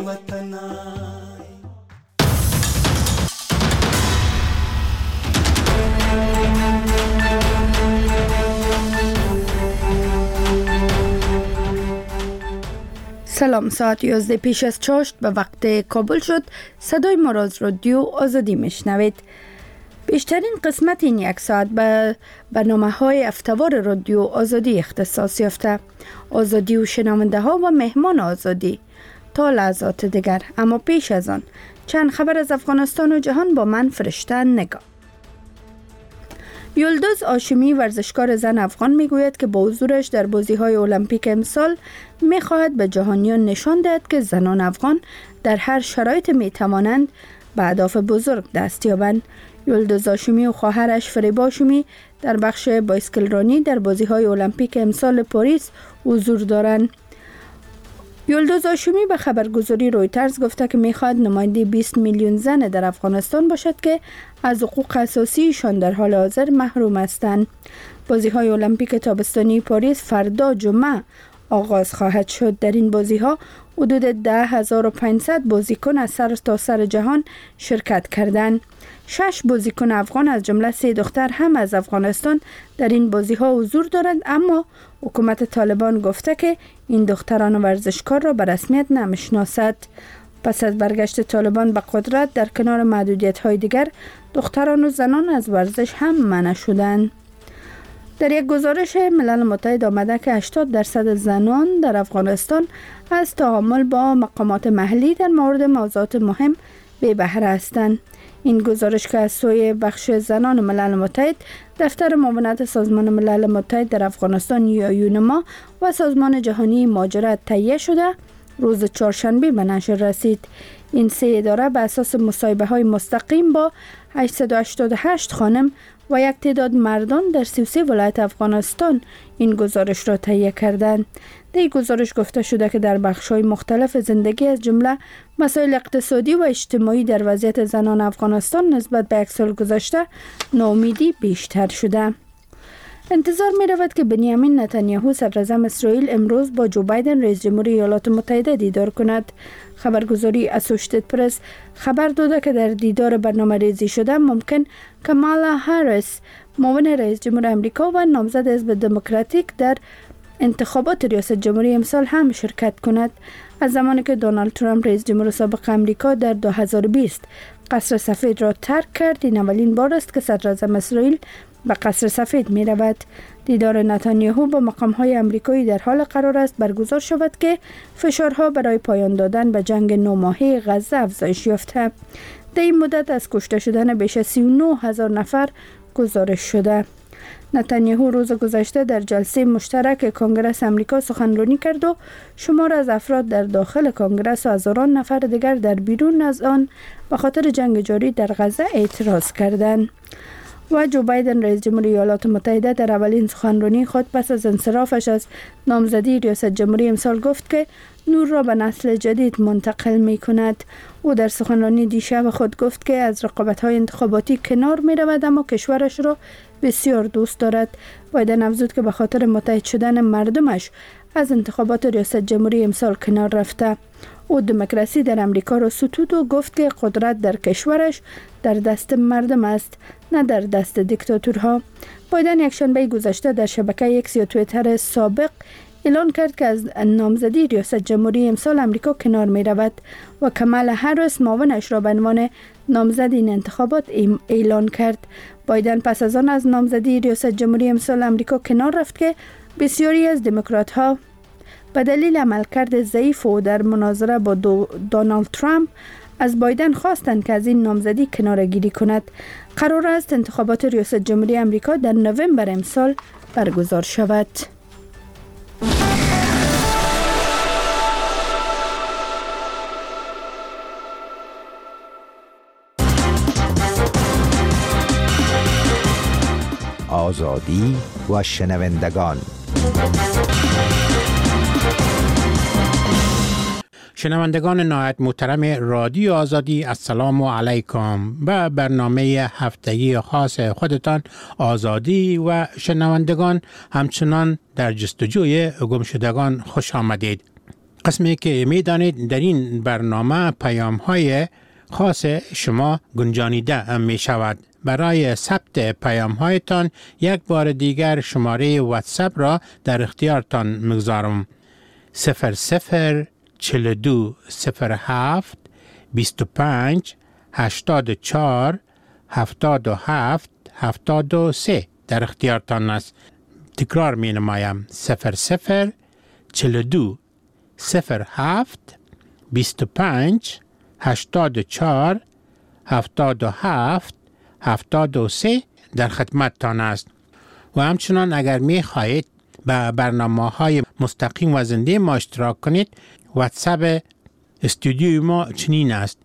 وطنای. سلام، ساعت 11 پیش از چاشت به وقت کابل شد. صدای ما را از رادیو آزادی میشنوید. بیشترین قسمت این یک ساعت به برنامه‌های هفته‌وار رادیو آزادی اختصاص یافته. آزادی و شنونده ها و مهمان آزادی تا لحظات دیگر. اما پیش از آن چند خبر از افغانستان و جهان با من فرشته نگاه. یلدز هاشمی ورزشکار زن افغان میگوید که با حضورش در بازی‌های المپیک امسال می‌خواهد به جهانیان نشان دهد که زنان افغان در هر شرایط می‌توانند به اهداف بزرگ دست یابند. یلدز هاشمی و خواهرش فریبا هاشمی در بخش بایسکلرانی در بازی‌های المپیک امسال پاریس حضور دارند. یلدز هاشمی به خبرگزاری رویترز گفته که می‌خواهد نماینده 20 میلیون زن در افغانستان باشد که از حقوق اساسیشان در حال حاضر محروم هستند. بازی‌های المپیک تابستانی پاریس فردا جمعه آغاز خواهد شد. در این بازی‌ها حدود 10,500 بازیکن از سر تا سر جهان شرکت کردند. 6 بازیکن افغان از جمله 3 دختر هم از افغانستان در این بازی‌ها حضور دارند، اما حکومت طالبان گفته که این دختران ورزشکار را به رسمیت نمی‌شناسد. پس از برگشت طالبان به قدرت در کنار محدودیت‌های دیگر، دختران و زنان از ورزش هم منع شدند. در یک گزارش ملل متحد آمده که 80% زنان در افغانستان از تعامل با مقامات محلی در مورد موضوعات مهم بی بهره هستند. این گزارش که از سوی بخش زنان ملل متحد، دفتر معاونت سازمان ملل متحد در افغانستان یا یونما و سازمان جهانی مهاجرت تهیه شده، روز چهارشنبه به نشر رسید. این 3 اداره به اساس مصاحبه‌های مستقیم با 888 خانم و یک تعداد مردان در 33 ولایت افغانستان این گزارش را تهیه کردند. در این گزارش گفته شده که در بخش‌های مختلف زندگی از جمله مسائل اقتصادی و اجتماعی در وضعیت زنان افغانستان نسبت به یک سال گذشته ناامیدی بیشتر شده. انتظار می رود که بنیامین نتانیاهو صدراعظم اسرائیل امروز با جو بایدن رئیس جمهور ایالات متحده دیدار کند. خبرگزاری اسوشیتد پرس خبر داده که در دیدار برنامه ریزی شده ممکن کامالا هریس معاون رئیس جمهور آمریکا و نامزد حزب دموکراتیک در انتخابات ریاست جمهوری امسال هم شرکت کند. از زمانی که دونالد ترامپ رئیس جمهور سابق آمریکا در 2020 قصر سفید را ترک کرد، این اولین بار است که صدراعظم اسرائیل به قصر سفید می رود. دیدار نتانیاهو با مقام‌های آمریکایی در حال قرار است برگزار شود که فشارها برای پایان دادن به جنگ 9 ماهه غزه افزایش یافته. در این مدت از کشته شدن بیش از 39,000 نفر گزارش شده. نتانیاهو روز گذشته در جلسه مشترک کنگره آمریکا سخنرانی کرد و شمار از افراد در داخل کنگره و هزاران نفر دیگر در بیرون از آن به خاطر جنگ جاری در غزه اعتراض کردند. و جو بایدن رئیس جمهور ایالات متحده در اولین سخنرانی خود پس از انصرافش از نامزدی ریاست جمهوری امسال گفت که نور را به نسل جدید منتقل می کند. او در سخنرانی دیشب خود گفت که از رقابت‌های انتخاباتی کنار می رود، اما کشورش را بسیار دوست دارد. بایدن افزود که به خاطر متحد شدن مردمش از انتخابات ریاست جمهوری امسال کنار رفته. او دموکراسی در امریکا را ستود و گفت که قدرت در کشورش در دست مردم است، نه در دست دیکتاتورها. بایدن یکشنبه گذشته در شبکه ایکس یا توییتر سابق اعلان کرد که از نامزدی ریاست جمهوری امسال امریکا کنار می رود و کامالا هریس معاونش را به عنوان نامزد این انتخابات اعلان کرد. بایدن پس از آن از نامزدی ریاست جمهوری امسال امریکا کنار رفت که بسیاری از دموکرات ها به دلیل عملکرد ضعیف و در مناظره با دونالد ترامپ از بایدن خواستند که از این نامزدی کناره‌گیری کند. قرار است انتخابات ریاست جمهوری آمریکا در نوامبر امسال برگزار شود. آزادی و شنوندگان. شنوندگان نهایت محترم رادیو آزادی، السلام علیکم. به برنامه هفتگی خاص خودتان آزادی و شنوندگان همچنان در جستجوی گمشدگان خوش آمدید. قسمی که میدانید در این برنامه پیام های خاص شما گنجانیده می شود. برای ثبت پیام هایتان یک بار دیگر شماره واتساپ را در اختیارتان میگذارم. 004207 25 84 77 73 در اختیارتان است. تکرار می نمایم. 0042 07 25 84 77 73 در خدمتتان است. و همچنان اگر می خواهید به برنامه های مستقیم و زنده ما اشتراک کنید، واتساپ استودیوی ما چنین است: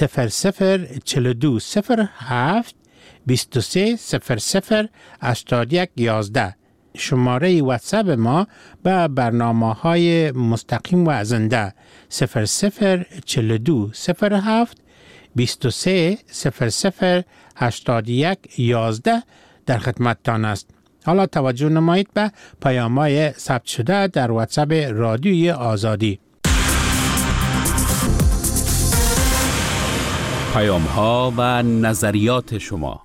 0042 07 23 00 81 11. شماره واتساپ ما به برنامه های مستقیم و زنده 0042 07 23 00 81 11 در خدمتتان است. حالا توجه نمایید به پیام‌های ثبت شده در واتساپ رادیوی آزادی. پیام‌ها و نظریات شما.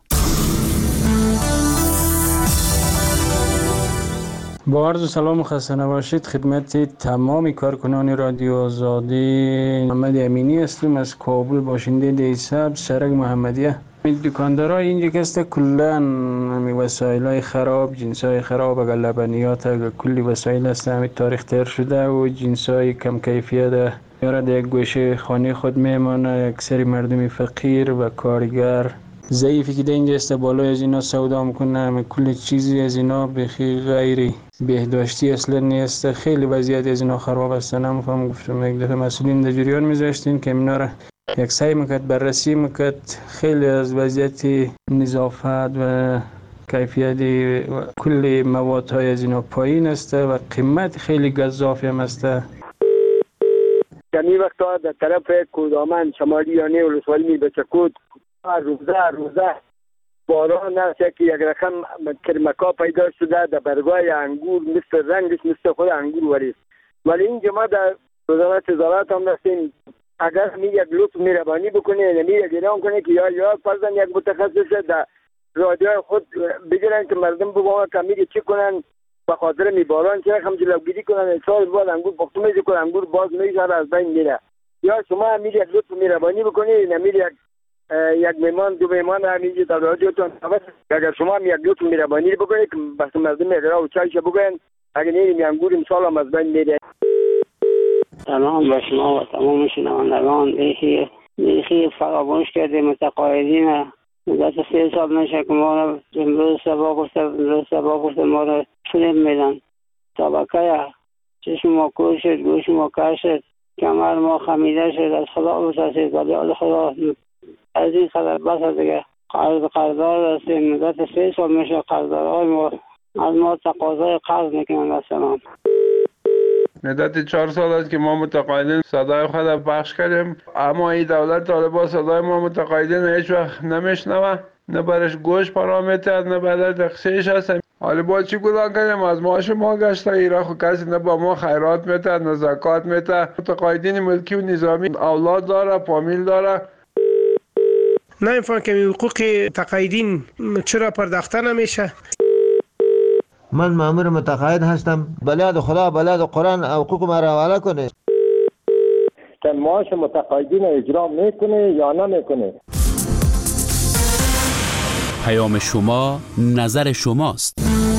با عرض سلام و خسته نباشید خدمت تمام کارکنان رادیو آزادی. محمد امینی هستم از کابل، باشنده دیساب سرک محمدیه. دکاندارای اینجا که است کلان وسایل‌های خراب، جنس‌های خراب، اگر لبنیات، کلی وسایل است همین تاریخ تر شده و جنس‌های کم کیفیت یارد یک گوشه خانه خود میمانه. اکثر مردم فقیر و کارگر ضعیفی که در اینجا است بالای از اینا سودا میکنه. کل چیزی از اینا بخی غیر بهداشتی اصلا نیست. خیلی وضعیت از اینا خراب است. نمیفهم گفتم یک دفعه مسئولین در جریان میذاشتین که اینا را یک سعی میکرد بررسی میکرد. خیلی از وضعیت نظافت و کیفیت و کل موادهای از اینا پایین است و قیمت خیلی گزافی هم است. کمی وقتا در طرف کودامن شمالی یانه ولسوالی بچکود روزه باران است که یک رقم کرمکا پیدا شده در برگای انگور، مثل رنگش مثل خود انگور وریست. ولی این جماعت در وزارت زراعت هم دستیم اگر می یک لطف مهربانی بکنه نمی یک اعلام کنه که یا فرضاً یک متخصص در رادیوی خود بگیرن که مردم بگوان که میگه چی کنن به خاطر می باران چه رقم جلوگیری کنن. سال بعد انگور پختو میشه کنن انگور باز میشه از بین میره. یا شما می یک لطف مهربانی بکنه نمی یک میمان دو میمان همیشه در رادیوتون اگر شما هم یک لطف مهربانی بکنید که بس مردم اقرا و چایش بگوین اگر نیم انگور امسال هم از بین میره. سلام به شما و تمام شنوندگان. دیخی فراموش کرده متقاعدین مدت 3 سال نشه که ما را امروز صبح گفته ما را فیلم میدن. طبقه چشم ما کور شد، گوش ما کر شد، کمر ما خمیده شد. از خدا بسازید ولی از خدا از این خبر بس دیگه قرضدار هستیم. مدت 3 سال میشه قرضدارهای ما از ما تقاضای قرض میکنن. سلام. مدت 4 سال است که ما متقاعدین صدای خود پخش کردیم، اما این دولت طالبان صدای ما متقاعدین هیچ وقت نمیشنوه، نه برش گوش پرامیتر نه برش دقشش هست. حالا با چی گناه کنیم؟ از معاش ما گشته ایران خو کسی نه با ما خیرات میته نه زکات میته. متقاعدین ملکی و نظامی اولاد داره، فامیل داره. نمیفهم که حقوق تقاعدین چرا پرداخته نمیشه. من مأمور متقاعد هستم. بلاد خدا بلاد قرآن حقوق ما را حواله کنه. که معاش متقاعدین اجرا میکنه یا نمیکنه. پیام شما نظر شماست.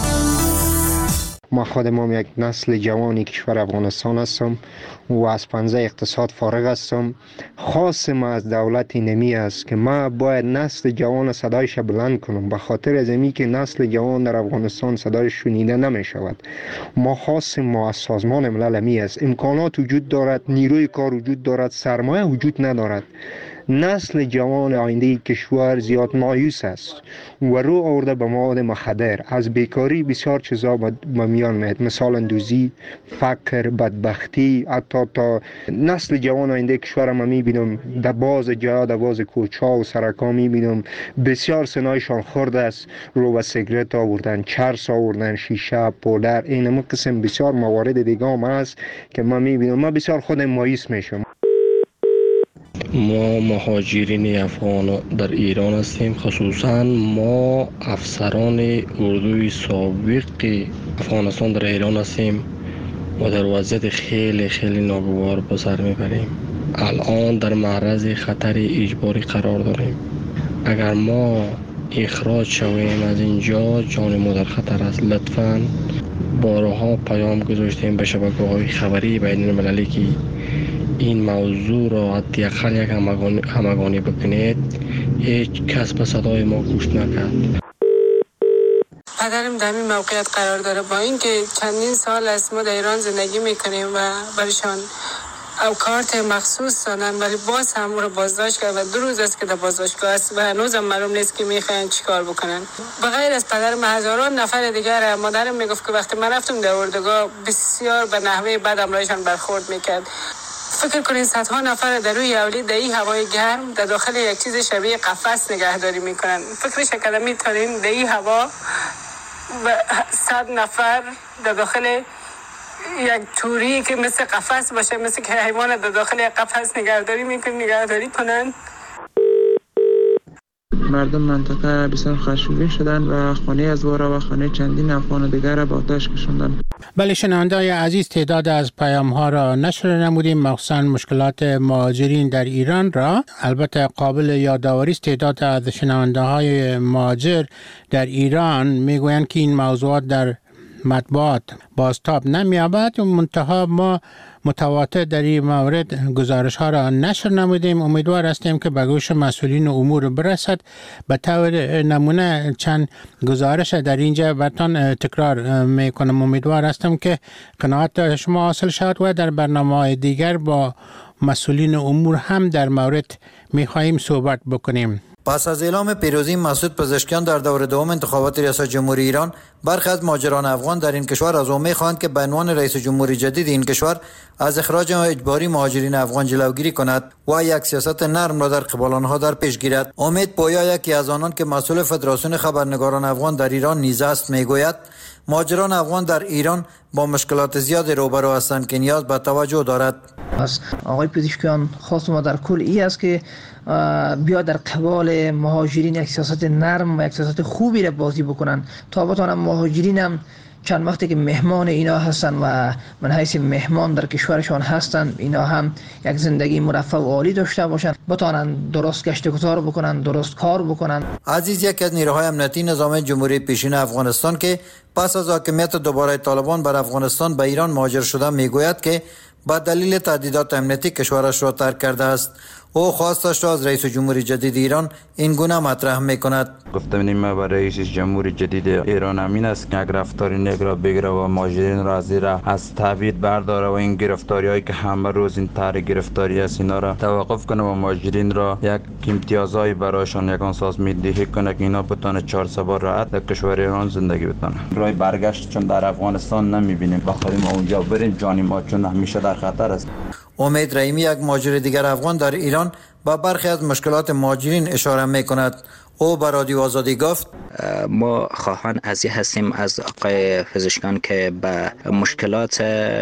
ما خودم یک نسل جوانی کشور افغانستان هستم و از پنجه اقتصاد فارغ هستم. خاص ما از دولت نمی است که ما باید نسل جوان صدایش بلند کنم، به خاطر از اینکه که نسل جوان در افغانستان صدایش شنیده نمی شود. ما خاص ما از سازمان ملل می است. امکانات وجود دارد، نیروی کار وجود دارد، سرمایه وجود ندارد. نسل جوان آینده کشور زیاد مایوس است و رو آورده به مواد مخدر. از بیکاری بسیار چیزا به میان میاد، مثلا اندوزی، فقر، بدبختی، حتی تا نسل جوان آینده کشور ما میبینم در باز جا، در باز کوچا و سرکا میبینم بسیار سنایشان خورده است، رو به سیگرت آوردن، چرس آوردن، شیشه، پودر، این قسم بسیار موارد دیگه هم هست که من میبینم. من بسیار خودم مایوس میشم. ما مهاجرین افغان در ایران هستیم، خصوصا ما افسران اردوی سابق افغانستان در ایران هستیم و در وضعیت خیلی خیلی ناگوار به سر میبریم. الان در معرض خطر اجباری قرار داریم. اگر ما اخراج شویم از اینجا جان ما در خطر است. لطفاً بارها پیام گذاشتیم به شبکه‌های خبری بین المللی که این موضوع را حداقل یک همگانی بکنید. هیچ کس به صدای ما گوش نکرد. پدرم در این موقعیت قرار داره، با اینکه چندین سال است ما در ایران زندگی میکنیم و برایشان او کارت مخصوص دادن، ولی باز هم او را بازداشت کرد و 2 روز است که در بازداشتگاه است و هنوز هم معلوم نیست که میخواین چیکار بکنن. بغیر از پدرم هزاران نفر دیگر. مادرم میگفت که وقتی من رفتم در اردوگاه بسیار به نحوه بد امرایشان برخورد میکرد. فکر کنین صدها نفر در روی اولی در این هوای گرم در داخل یک چیز شبیه قفس نگهداری میکنن. فکرش کردم میتونین در این هوا 100 نفر در داخل یک توری که مثل قفس باشه، مثل که حیوان در داخل یک قفس نگهداری کنن. مردم منطقه بسیار خشمگین شدن و خانه از وارا و خانه چندین افغان دیگر را به آتش کشاندند. بله شنونده‌های عزیز، تعداد از پیام‌ها را نشر نمودیم، مخصوصاً مشکلات مهاجرین در ایران را. البته قابل یادآوری است تعداد از شنونده‌های مهاجر در ایران میگویند که این موضوعات در مطبوعات بازتاب نمی‌یابد و منتها ما متواتر در این مورد گزارش ها را نشر نمودیم. امیدوار هستیم که به گوش مسئولین امور برسد. به طور نمونه چند گزارش در اینجا براتون تکرار میکنم. امیدوار هستم که قناعت شما حاصل شود و در برنامه دیگر با مسئولین امور هم در مورد میخواهیم صحبت بکنیم. پس از اعلام پیروزی مسعود پزشکیان در دور دوم انتخابات ریاست جمهوری ایران، برخی از مهاجران افغان در این کشور از او می‌خواهند که به عنوان رئیس جمهوری جدید این کشور از اخراج اجباری مهاجرین افغان جلوگیری کند و یک سیاست نرم را در قبال آنها در پیش گیرد. امید پویا، یکی از آنان که مسئول فدراسیون خبرنگاران افغان در ایران نیز است، میگوید مهاجران افغان در ایران با مشکلات زیاد روبرو هستند که نیاز به توجه دارد. آقای پزشکیان خواست ما در کل ای است که بیا در قبال مهاجرین یک سیاست نرم و یک سیاست خوبی را بازی بکنن تا بتونن مهاجرین هم چند وقتی که مهمان اینا هستن و من حیث مهمان در کشورشان هستن، اینا هم یک زندگی مرفه و عالی داشته باشن، بتونن درست گشت گذار بکنن، درست کار بکنن. عزیز، یکی از نیروهای امنیتی نظام جمهوری پیشین افغانستان که پس از حاکمیت دوباره طالبان بر افغانستان به ایران مهاجر شده میگوید که با دلیل تهدیدات امنیتی کشورش را ترک کرده است. او خواستش را از رئیس جمهوری جدید ایران این گونه مطرح میکند. گفتم ما برای رئیس جمهوری جدید ایران امین است که اگر رفتاری نیک را بگیره و مهاجرین را از تهدید برداره و این گرفتاری هایی که همه روز این طرح گرفتاری است اینا را توقف کنه و مهاجرین را یک امتیازهای برایشان یک اساس میدهی کنه که اینا بتونه 4 سال راحت در کشور ایران زندگی بتونه. راه برگشت چون در افغانستان نمیبینیم، بخوایم ما اونجا بریم جان ما چون همیشه در خطر است. امید رحیمی، یک مهاجر دیگر افغان در ایران، با برخی از مشکلات مهاجرین اشاره میکند. او به رادیو آزادی گفت ما خواهان از هستیم از آقای پزشکیان که به مشکلات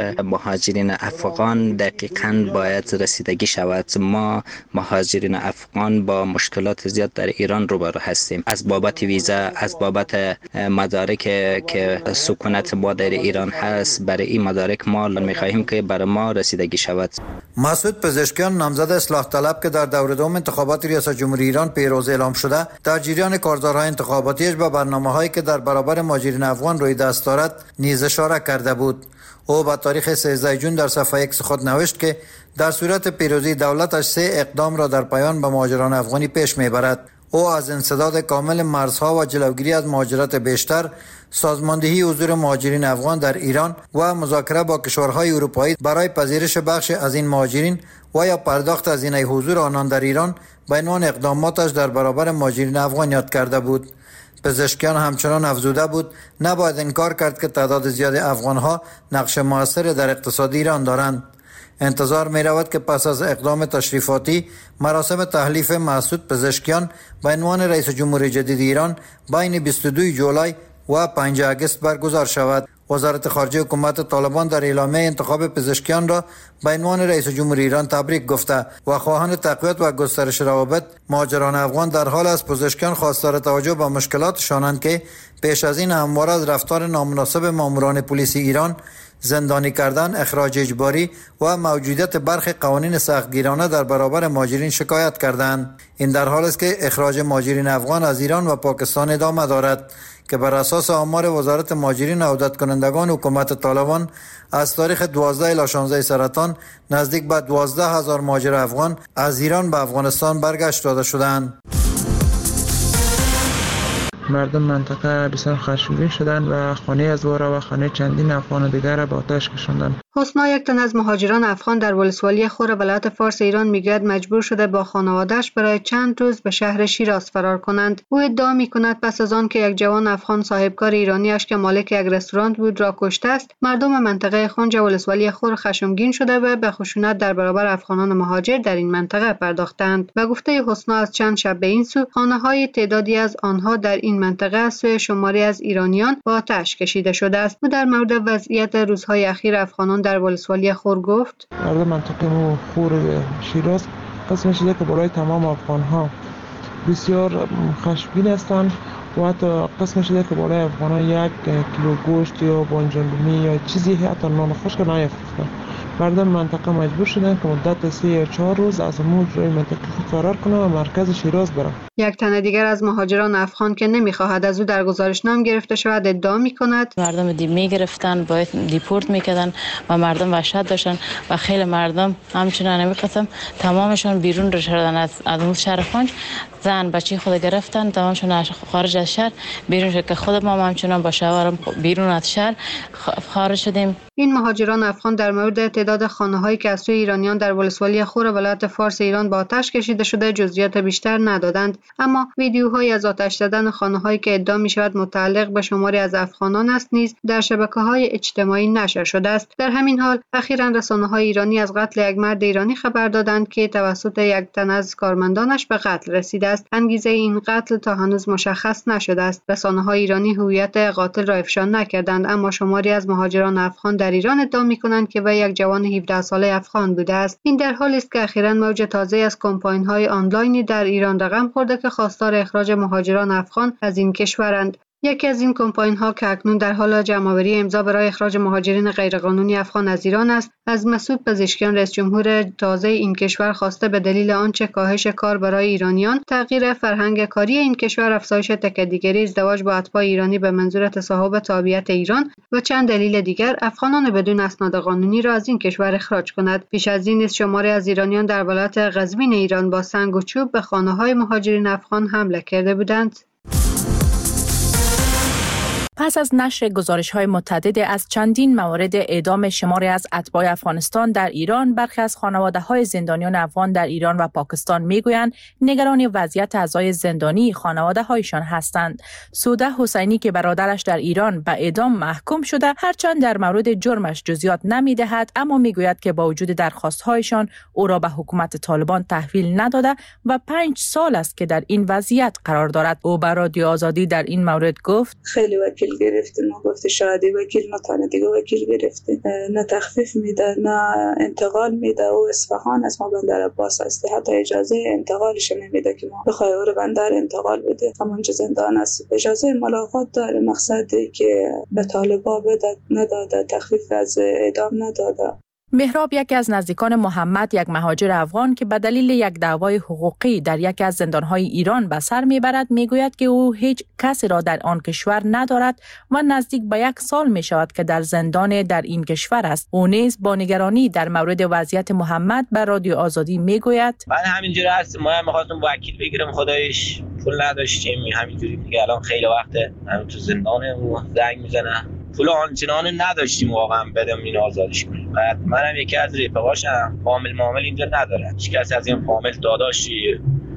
مهاجرین افغان دقیقاً باید رسیدگی شود. ما مهاجرین افغان با مشکلات زیاد در ایران روبرو هستیم، از بابت ویزا، از بابت مدارک که سکونت ما در ایران هست. برای این مدارک ما می‌خواهیم که برای ما رسیدگی شود. مسعود پزشکیان، نامزد اصلاح طلب که در دور دوم انتخابات ریاست جمهوری ایران پیروز اعلام شده، در جریان کارزارهای انتخاباتیش به برنامه‌هایی که در برابر مهاجرین افغان روی دست دارد نیز اشاره کرده بود. او با تاریخ 13 جون در صفحه X خود نوشت که در صورت پیروزی دولتش 3 اقدام را در پایان به مهاجران افغانی پیش میبرد. او از انسداد کامل مرزها و جلوگیری از مهاجرت بیشتر، سازماندهی حضور مهاجرین افغان در ایران و مذاکره با کشورهای اروپایی برای پذیرش بخش از این مهاجرین و یا پرداخت هزینه حضور آنان در ایران به عنوان اقداماتش در برابر مهاجرین افغان یاد کرده بود. پزشکیان همچنان افزوده بود نباید انکار کرد که تعداد زیاد افغانها نقش موثر در اقتصاد ایران دارند. انتظار می رود که پس از اقدام تشریفاتی مراسم تحلیف مسعود پزشکیان به عنوان رئیس جمهور جدید ایران بین 22 جولای و 5 آگوست برگزار شود. وزارت خارجه حکومت طالبان در اعلامیه انتخاب پزشکیان را به عنوان رئیس جمهور ایران تبریک گفته و خواهان تقویت و گسترش روابط مهاجران افغان در حال از پزشکیان خواستار توجه به مشکلاتشانند که پیش از این همواره از رفتار نامناسب ماموران پلیس ایران، زندانی کردن، اخراج اجباری و موجودیت برخی قوانین سختگیرانه در برابر مهاجرین شکایت کردند. این در حالی است که اخراج مهاجرین افغان از ایران و پاکستان ادامه دارد که بر اساس آمار وزارت مهاجرین و عودت کنندگان حکومت طالبان از تاریخ 12 الی 16 سرطان نزدیک به 12,000 مهاجر افغان از ایران به افغانستان برگشت داده شدند. مردم منطقه بسیار خشمگین شدند و خانه از وارا و خانه چندین افغان دیگر را به آتش کشاندند. حسنا، یک تن از مهاجران افغان در ولسوالی خور ولایت فارس ایران میگوید مجبور شده با خانواده‌اش برای چند روز به شهر شیراز فرار کنند. او ادعا می‌کند پس از آن که یک جوان افغان صاحبکار ایرانیش که مالک یک رستوران بود را کشته است، مردم منطقه خنج ولسوالی خور خشمگین شده و به خشونت در برابر افغانان مهاجر در این منطقه پرداختند. و گفته حسنا از چند شب به این سو خانه‌های تعدادی از آنها در این منطقه از سوی شماری از ایرانیان با آتش کشیده شده است. او در مورد وضعیت روزهای اخیر افغانان در ولسوالی خور گفت: مردم منطقه خور شیراز قسم شده که برای تمام افغان‌ها بسیار خشمگین هستند و حتی قسم شده که برای افغان‌ها 1 کیلو گوشت یا بانجان یا چیزی حتی نان خشک نیافته. مردم منطقه مجبور شدند که مدت 3 یا 4 روز از امود روی منطقه فرار کنند و مرکز شیراز برند. یک تن دیگر از مهاجران افغان که نمی‌خواهد از او در گزارش نام گرفته شود ادعا می‌کند مردم می‌گرفتن، باید دیپورت می‌کردن و مردم وحشت داشتن و خیلی مردم همچنان نمی‌قسم تمامشون بیرون شدن از اون شهر خنج. زن بچه خود گرفتن، تمامشون خارج از شهر بیرون شد که خود ما همچنان با شوهرم بیرون از شهر خارج شدیم. این مهاجران افغان در مورد تعداد خانه‌هایی که از سوی ایرانیان در ولسوالی خور ولایت فارس ایران با آتش کشیده شده جزئیات بیشتر ندادند، اما ویدیوهایی از آتش زدن خانه‌هایی که ادعا می‌شود متعلق به شماری از افغانان است نیز در شبکه‌های اجتماعی نشر شده است. در همین حال اخیراً رسانه‌های ایرانی از قتل یک مرد ایرانی خبر دادند که توسط یک تن از کارمندانش به قتل رسیده است. انگیزه این قتل تا هنوز مشخص نشده است. رسانه‌های ایرانی هویت قاتل را افشا نکردند، اما شماری از مهاجران افغان در ایران ادعا می‌کنند که وی یک جوان 17 ساله افغان بوده است. این در حالی است که اخیراً موج تازه از کمپاین‌های آنلاینی در ایران رقم خورده که خواستار اخراج مهاجران افغان از این کشورند. یکی از این کمپاین‌ها که اکنون در حال جمع‌آوری امضا برای اخراج مهاجرین غیرقانونی افغان از ایران است، از مسعود پزشکیان رئیس جمهور تازه این کشور خواسته به دلیل آنچه کاهش کار برای ایرانیان، تغییر فرهنگ کاری این کشور، افزایش تکدیگری، ازدواج با اتباع ایرانی به منظور تصاحب تابعیت ایران و چند دلیل دیگر افغانان بدون اسناد قانونی را از این کشور اخراج کند. پیش از این نیز شماری از ایرانیان در ولایت قزوین ایران با سنگ و چوب به خانه‌های مهاجرین افغان حمله کرده بودند. پس از نشر گزارش‌های متعدد از چندین مورد اعدام شماری از اتباع افغانستان در ایران، برخی از خانواده‌های زندانیان افغان در ایران و پاکستان می‌گویند نگران وضعیت اعضای زندانی خانواده‌هایشان هستند. سوده حسینی که برادرش در ایران به اعدام محکوم شده، هرچند در مورد جرمش جزئیات نمی‌دهد، اما می‌گوید که با وجود درخواست‌هایشان او را به حکومت طالبان تحویل نداده و 5 سال است که در این وضعیت قرار دارد. او به رادیو آزادی در این مورد گفت: خیلی وکیل گرفته، ما گفته شادی وکیل نه تانه دیگه وکیل گرفته، نه تخفیف میده نه انتقال میده. او اصفهان از ما بندر عباس هستی، حتی اجازه انتقالش نمیده که ما بخوای او رو بندر انتقال بده، همونجا زندان است. اجازه ملاقات داره، مقصدی که به طالبا بده نداده، تخفیف از اعدام نداده. مهراب، یکی از نزدیکان محمد، یک مهاجر افغان که به دلیل یک دعوای حقوقی در یکی از زندانهای ایران به سر میبرد، میگوید که او هیچ کسی را در آن کشور ندارد و نزدیک به 1 سال میشود که در زندان در این کشور است. او نیز با نگرانی در مورد وضعیت محمد به رادیو آزادی میگوید: من همینجوری هستم، ما می‌خواستم وکیل بگیرم، خدایش پول نداشتیم، همینجوری دیگه. الان خیلی وقته همین تو زندانه و زنگ میزنه. پول آنچنان نداشتیم واقعا بدم این آزادش کنیم. بعد منم یکی از رفقاشم فامیل معامل اینجا نداره، هیچ کس از این فامیل داداشی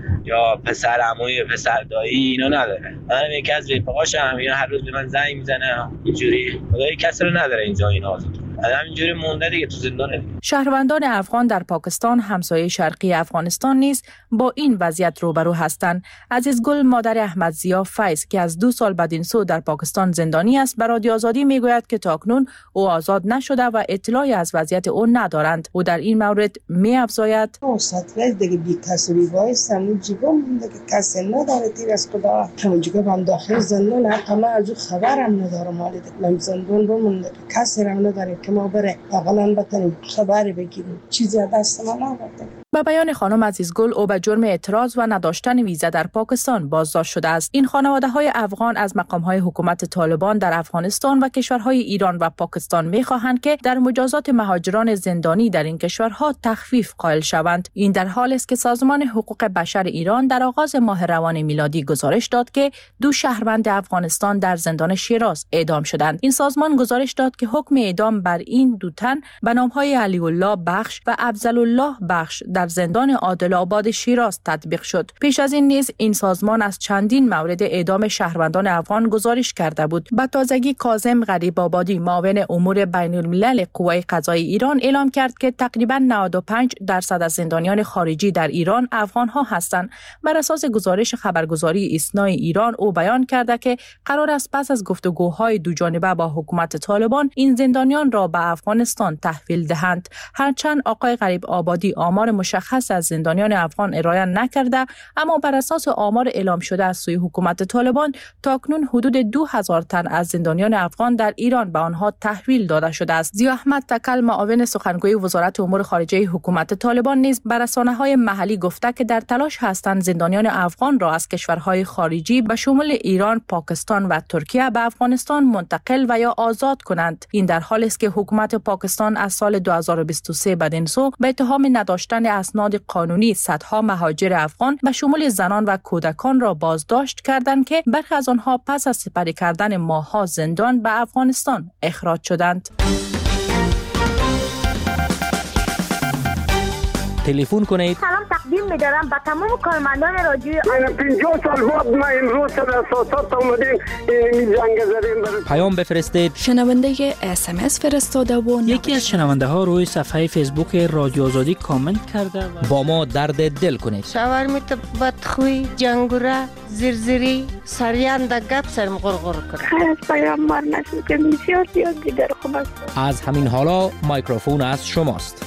یا پسر عموی پسر دایی اینا نداره. منم یکی از رفقاشم، اینا هر روز به من زنگ میزنه اینجوری. خدای کسی رو نداره اینجا این آزاد. همینجوری مونده دیگه تو زندانه. شهروندان افغان در پاکستان همسایه شرقی افغانستان نیز با این وضعیت روبرو هستند. عزیزگل مادر احمدضیا فیض که از 2 سال بدین سو در پاکستان زندانی است به رادیو آزادی میگوید که تاکنون او آزاد نشده و اطلاعی از وضعیت او ندارند. او در این مورد می‌افزاید: ساتلایت دیگه بی کسری وایستم اون جیبم مونده که کسی نداره تیر از خدا. همون جیبم هم داخل زندان حتی از او خبرم ندارم. مالی دکلم زندان بمونده که کسی هم نداره که ما بره اقلا بتنیم خبری بگیریم. چیزی دست ما نبرده. با بیان خانم عزیزگل، او به جرم اعتراض و نداشتن ویزا در پاکستان بازداشت شده است. این خانواده‌های افغان از مقام‌های حکومت طالبان در افغانستان و کشورهای ایران و پاکستان می‌خواهند که در مجازات مهاجران زندانی در این کشورها تخفیف قائل شوند. این در حالی است که سازمان حقوق بشر ایران در آغاز ماه روان میلادی گزارش داد که 2 شهروند افغانستان در زندان شیراز اعدام شدند. این سازمان گزارش داد که حکم اعدام بر این 2 تن به نام‌های علی الله بخش و افضل الله بخش در زندان عادل آباد شیراز تطبیق شد. پیش از این نیز این سازمان از چندین مورد اعدام شهروندان افغان گزارش کرده بود. به تازگی کاظم غریب آبادی معاون امور بین الملل قوه قضاییه ایران اعلام کرد که تقریباً 95% از زندانیان خارجی در ایران افغان‌ها هستند. بر اساس گزارش خبرگزاری ایسنا ایران او بیان کرده که قرار است پس از گفتگوهای دوجانبه با حکومت طالبان این زندانیان را به افغانستان تحویل دهند. هرچند آقای غریب آبادی آمار مشخص از زندانیان افغان ارائه نکرده، اما بر اساس آمار اعلام شده از سوی حکومت طالبان تاکنون حدود 2000 تن از زندانیان افغان در ایران به آنها تحویل داده شده است. ضیا احمد تکل معاون سخنگوی وزارت امور خارجه حکومت طالبان نیز بر رسانه‌های محلی گفته که در تلاش هستند زندانیان افغان را از کشورهای خارجی به شمول ایران، پاکستان و ترکیه به افغانستان منتقل و یا آزاد کنند. این در حالی است که حکومت پاکستان از سال 2023 بدین سو به اتهام نداشتن اسناد قانونی صدها مهاجر افغان به شمول زنان و کودکان را بازداشت کردند که برخی از آنها پس از سپری کردن ماه‌ها زندان به افغانستان اخراج شدند. تلفن کنید. سلام تقدیم می‌دارم به تمام کارمندان رادیو. من 50 سال بعد ما امروز در اساسات اومدیم این زنگ زدیم. پیام بفرستید. شنونده SMS فرستاده و یکی از شنونده ها روی صفحه فیسبوک رادیو آزادی کامنت کرده و با ما درد دل کنید. شاورمیت بدخوی، جنگوره، زرزری، سریان در گپ سرم غرغر کنه. خیلی پیام بار نشد که بسیار زیاد دیگر خوب است. از همین حالا میکروفون از شماست.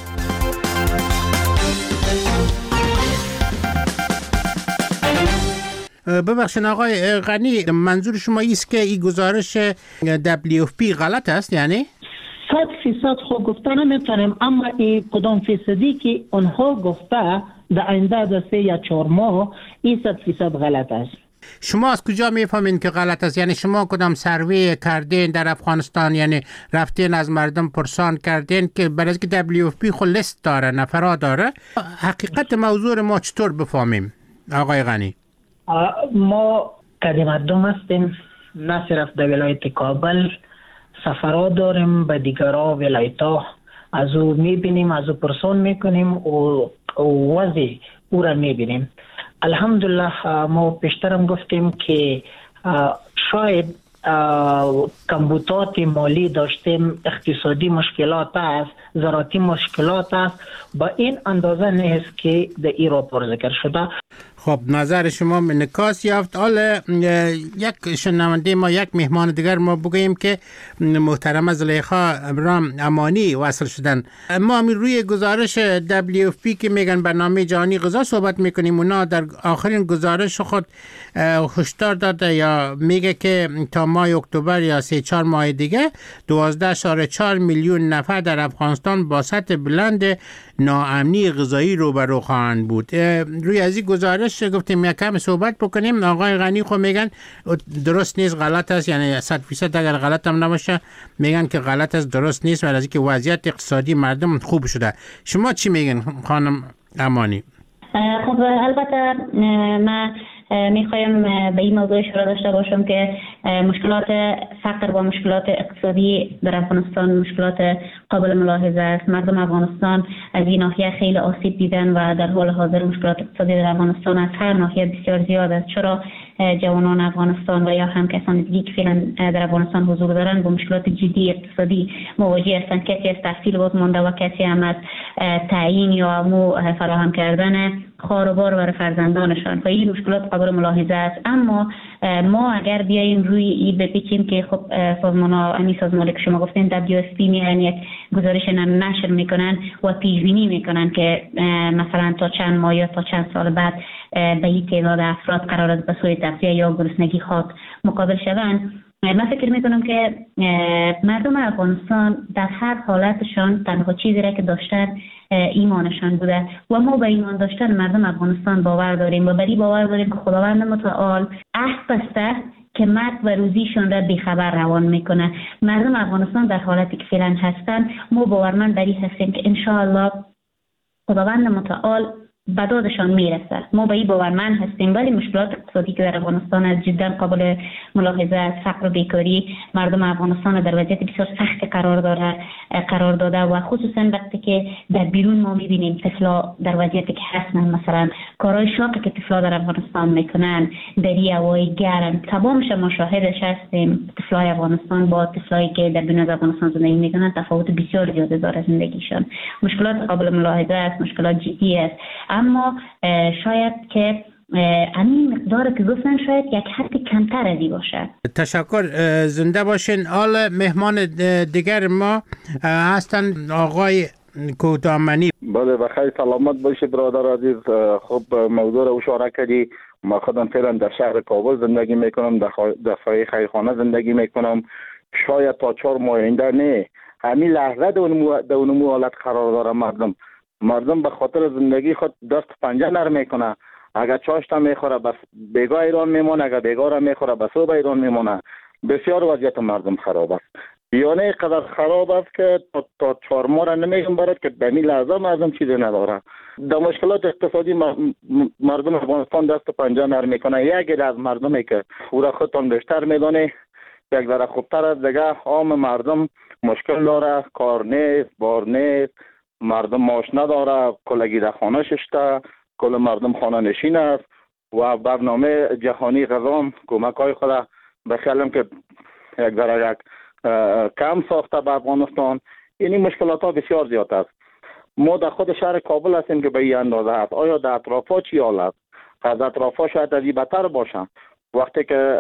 ببخشید آقای غنی، منظور شما است که این گزارش WFP غلط است؟ یعنی 100% خود گفته نمیتونیم، اما این کدام فیصدی که اونها گفته در آینده در 3 یا 4 ماه این 100% غلط است. شما از کجا میفهمین که غلط است؟ یعنی شما کدام سروی کردین در افغانستان؟ یعنی رفتین از مردم پرسان کردین که برای که WFP خود لیست داره، نفرا داره؟ حقیقت موضوع ما چطور بفهمیم آقای غنی؟ ما که مردم هستیم، نه صرف در ولایت کابل، سفرها داریم به دیگرها ولایت‌ها، از او میبینیم، از او پرسان میکنیم و وضع او را میبینیم. الحمدلله ما پیشترم گفتیم که شاید کمبودات مالی داشتیم، اقتصادی مشکلات است، زراعتی مشکلات است، با این اندازه نیست که در این راپور ذکر شده. خب نظر شما انعکاس یافت. حالا یک شنونده ما، یک مهمان دیگر ما بگوییم که محترم زلیخا ابرام امانی وصل شدن. ما روی گزارش WFP که میگن برنامه جهانی غذا صحبت میکنیم، اونا در آخرین گزارش خود هشدار داده یا میگه که تا ماه اکتبر یا 3-4 ماه دیگه 12.4 میلیون نفر در افغانستان با سطح بلند ناامنی غذایی روبرو خواهند بود. روی از این گزارش گفتیم یک کم صحبت بکنیم. آقای غنی خو میگن درست نیست، غلط است، یعنی 100% اگر غلط هم نباشه میگن که غلط است، درست نیست، ولی از اینکه وضعیت اقتصادی مردم خوب شده. شما چی میگن خانم امانی؟ خب البته من میخوایم به این موضوع اشاره داشته باشم که مشکلات فقر و مشکلات اقتصادی در افغانستان مشکلات قابل ملاحظه است. مردم افغانستان از این ناحیه خیلی آسیب دیدن و در حال حاضر مشکلات اقتصادی در افغانستان از هر ناحیه بسیار زیاد است. چرا جوانان افغانستان و یا هم کسان دیگه که فعلا در افغانستان حضور دارند با مشکلات جدی اقتصادی مواجه هستند. کسی از تحصیل باز مانده و کسی هم از تعیین یا فراهم کردن خاروبار برای فرزندانشان و این مشکلات قابل ملاحظه است. اما ما اگر بیاییم روی این بپیچیم که خب سازمانی که شما گفتین WSP میان یک گزارش نشر میکنن و پیش بینی میکنن که مثلا تا چند ماه یا تا چند سال بعد به این تعداد افراد قرار است به سوی تغذیه یا گرسنگی خاک مقابل شوند. من فکر میکنم که مردم افغانستان در هر حالتشان تنها چیزی را که داشتن ایمانشان بوده و ما به ایمان داشتن مردم افغانستان باور داریم و بری باور داریم که خداوند متعال عهد بسته که مرگ و روزیشان را بیخبر روان میکنه. مردم افغانستان در حالتی که فعلا هستن ما باورمند بری هستیم که انشاءالله خداوند متعال به دادشان میرسه. ما به این باورمند هستیم، ولی مشکلات اقتصادی که در افغانستان از جدا قابل ملاحظه است. فقر و بیکاری مردم افغانستان در وضعیت بسیار سخت قرار داده و خصوصا وقتی که در بیرون ما میبینیم طفلا در وضعیتی که هستن، مثلا کارهای شاقی که طفلا در افغانستان میکنن در هوای گرم تمامش ما شاهدش هستیم. طفلای افغانستان با طفلایی که در بیرون افغانستان زندگی میکنن تفاوت بسیار زیاده داره زندگیشان. مشکلات قابل ملاحظه است، مشکلات جدی است، اما شاید که همین مقدار که گفتن شاید یک حد کمتر ازی باشه. تشکر، زنده باشین. حال مهمان دیگر ما هستن آقای کودامنی. بله بخیر، سلامت باشی برادر عزیز. خب موضوع رو اشاره کردی. ما خودم فعلا در شهر کابل زندگی میکنم، در سایه خیرخانه زندگی میکنم. شاید تا 4 ماه آینده نه، همین لحظه در اون حالت قرار داره. مردم به خاطر زندگی خود دست پنجه نرم میکنه. اگر چاشتا میخوره بس بیگاه ایران میمونه، اگر بیگاه را میخوره بس او به ایران میمونه. بسیار وضعیت مردم خراب است، یعنی قدر خراب است که تا 4 ماه را نمیگم برات که به این لحظه مردم چیزی نداره. در مشکلات اقتصادی مردم افغانستان دست پنجه نرم میکنه. یکی از مردمی که او را خودتان بیشتر میدونه یک ذره خوبتر از دیگه عام مردم مشکل داره، کار نیست، بار نیست، مردم معاش نداره، کلگی در خانه ششته، کل مردم خانه نشین است و برنامه جهانی غذا کمک های خود به خیالم که یک ذره کم ساخته به افغانستان. یعنی مشکلات ها بسیار زیاد است. ما در خود شهر کابل هستیم که به این اندازه است. آیا در اطراف ها چی حال است؟ از اطراف ها شاید از این بدتر باشن. وقتی که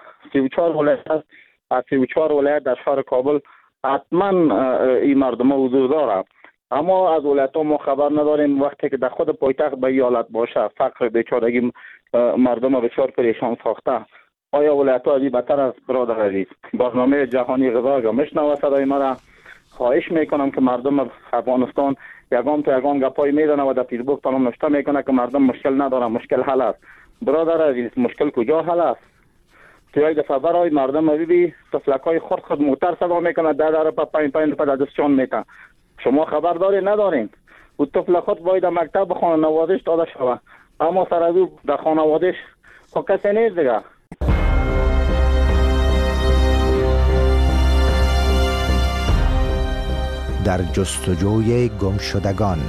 34 ولایت است، از 34 ولایت در شهر کابل حتما این مردم ها حضور داره، اما از ولایت ها ما خبر نداریم. وقتی که در خود پایتخت به این حالت باشه، فقر بیچارگی مردم ها بسیار پریشان ساخته، آیا ولایت ها از این بدتر است؟ برادر عزیز، برنامه جهانی غذا اگر میشنوه صدای مرا، خواهش میکنم که مردم افغانستان یگان تا یگان گپای میزنه و در فیسبوک تمام نوشته میکنه که مردم مشکل نداره، مشکل حل است. برادر عزیز، مشکل کجا حل است؟ توی دفعه برای مردم ببین طفلکای خود موتر صدا میکنه، در پا پایین پا دستشان میتن. شما خبر دارین ندارین؟ او طفل خود باید در مکتب خانواده‌اش داده شود، اما سر از او در خانواده‌اش خب کسی نیست دیگه. در جستجوی گمشدگان.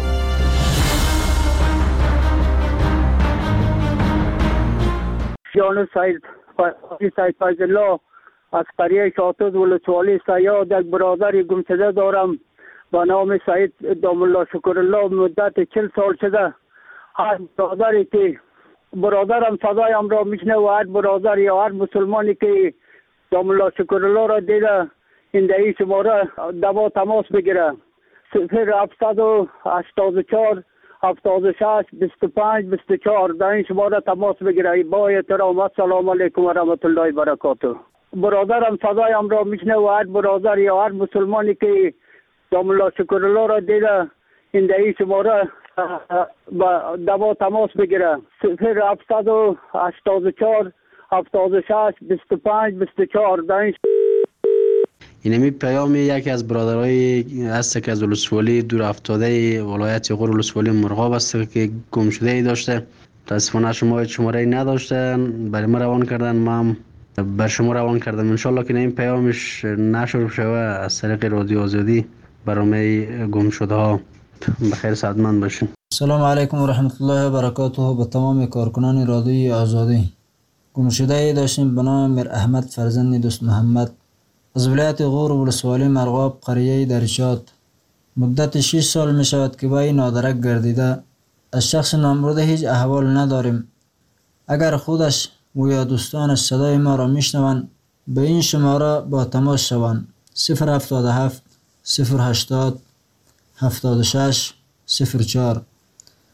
جان سید فیض الله از قریه شاطد ولسوالی سیاد یک برادر گمشده دارم با نام سید دام الله شکر الله. مدت 40 سال شده هر برادری که برادرم صدایم را میشنه و هر برادر یا هر مسلمانی که دام الله شکر الله را دیده این دهی شماره دوا تماس بگیره 0784 76 25 24 در این شماره تماس بگیره. با احترام السلام علیکم و رحمت الله و برکاته. برادرم صدایم را میشنه و هر برادر یا هر مسلمانی که دام الله شکر الله را دیده این دهی شماره دوا تماس بگیره 0784 76 25 24 در این اینمی پیام یکی از برادرای است که از ولسوالی دور افتاده ولایت غور ولسوالی مرغاب است که گم شده ای داشته متاسفانه شما شماره نداشتن، برای ما روان کردن، ما هم بر شما روان کردم. انشالله که این پیامش نشر شوه از طریق رادیو آزادی برای گم شده ها. بخیر سعادتمند باشین. سلام علیکم و رحمت الله و برکاته به تمام کارکنان رادیوی آزادی. گم شده داشتیم به نام میر احمد فرزند دوست محمد از ولایت غور ولسوالی مرغاب قریه درچات. مدت 6 سال می شود که با این نادرک گردیده. از شخص نامبرده هیچ احوال نداریم. اگر خودش و یا دوستانش صدای ما را میشنوند به این شماره با تماس شوند: 077 080 76 04.